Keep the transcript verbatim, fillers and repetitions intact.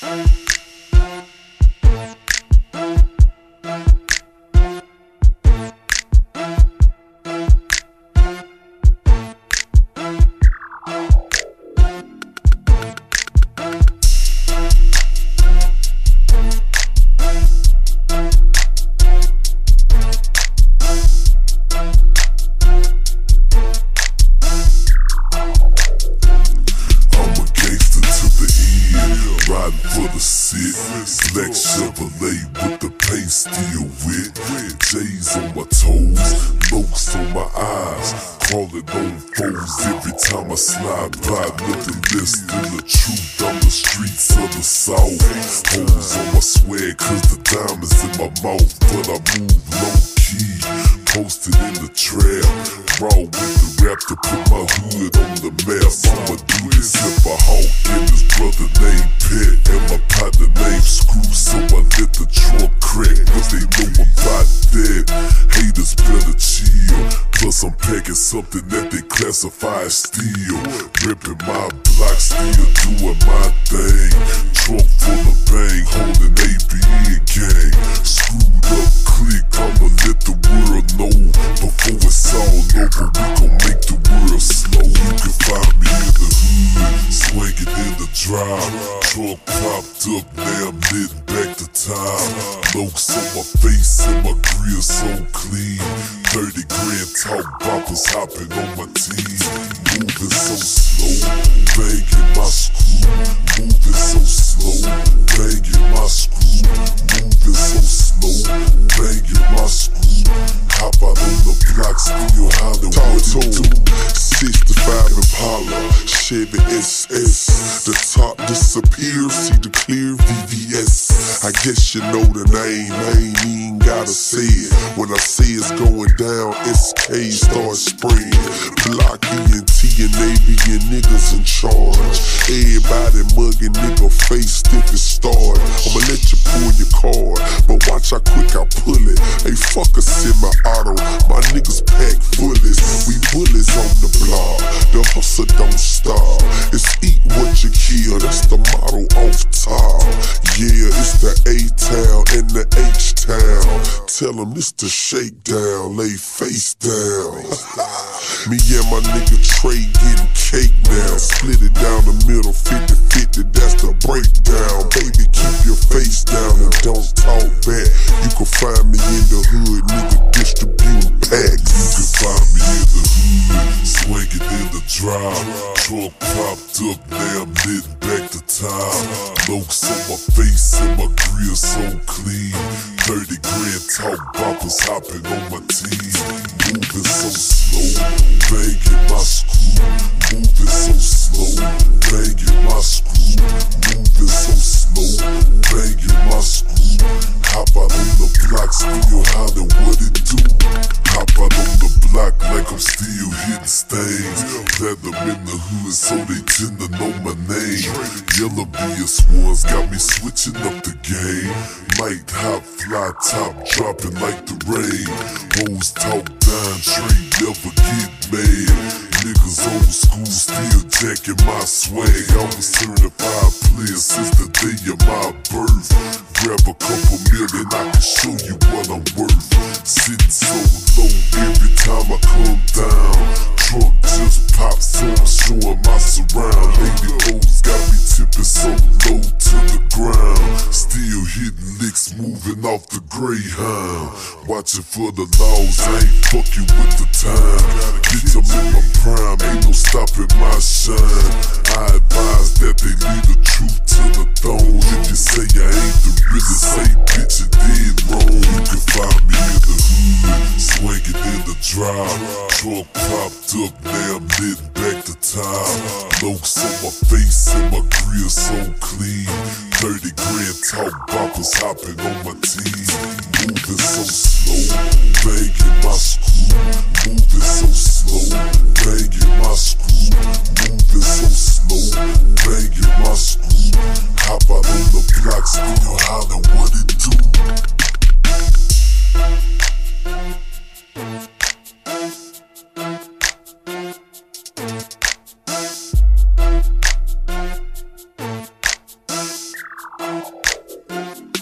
Black Chevrolet with the paint still wet. J's on my toes, lokes on my eyes. Crawling on foes every time I slide by. Nothing less than the truth on the streets of the South. Holes on my swag cause the diamonds in my mouth. But I move low key, posted in the trap. Raw with the rap to put my hood on the map. I'ma do this if I hawk and his brother named Pet and my partner named Screw. So I let the trunk crack, but they know about that. Haters better chill. Plus I'm packing something that they classify as steel. Ripping my block, still doing my thing. Trunk full of bang, holding A B E gang. Screwed up click, I'ma let the world know. Before it's all over, we gon' make the world slow. You can find me in the hood, swinging in the drive. Trunk propped up, now I'm lit back to time. Lokes on my face and my grill so clean. Thirty grand talk boppers hopping on my team. Moving so slow, banging my screw. Moving so slow, banging my screw. Moving so slow, banging my screw. Hop out on the block, still hollering what it do. sixty-five Impala, Chevy S S. The top disappears, see the clear V V S. I guess you know the name, I ain't even gotta say it. When I say it's going down, S K starts spraying. Block E N T and A B and niggas in charge. Everybody mugging nigga face stiff as start. I'ma let you pull your card, but watch how quick I pull it. Hey, fuck a semi-auto, my niggas pack fullest. We bullets on the block, the hustle don't stop. It's eat what you kill, that's the motto off top. Yeah, it's the A-Town and the H-Town. Tell them it's the shakedown, lay face down. Me and my nigga Trey getting cake now. Split it down the middle, fifty fifty, that's the breakdown. Baby, keep your face down and don't talk back. You can find me in the hood, nigga, distributing packs. You can find me in the hood, swinging in the drive. Trunk propped up, now I'm lit back to time. Lokes on my face and my grill so clean. Thirty grand talk boppers hopping on my team. Moving so slow, banging my screw. Moving so slow, banging my screw. Moving so slow, banging my screw. Hop out on the block, still hollering what it do. Hop out on the block like I'm still hitting stains. Platinum in the hood, so they tend to know my name. Yellow B S ones got me switching up the game. Might hop, fly top, dropping like the rain. Hoes talk down, trade never get mad. Niggas old school, still jacking my swag. I was certified player since the day of my birth. Grab a couple million, I can show you what I'm worth. Sitting so low every time I come down. Trunk just pops, so I'm showing my surround. Lady O's got me tipping so low to the ground. Still hitting licks, moving off the Greyhound. Watching for the laws, I ain't fucking with the time. Bitch, I'm in my prime, ain't no stopping my shine. I advise that they leave the truth to the throne. If you say I ain't the realest, say bitch you did wrong. You can find me in the hood, swinging in the drive. Trunk propped up, now I'm lit back to time. Lokes on my face and my grill so clean. Thirty grand talk boppers hopping on my team. Moving so slow, banging my screw. Moving so slow, banging my screw. Moving so slow, banging my screw. Hop out on the block, still hollering what it do. Thank you.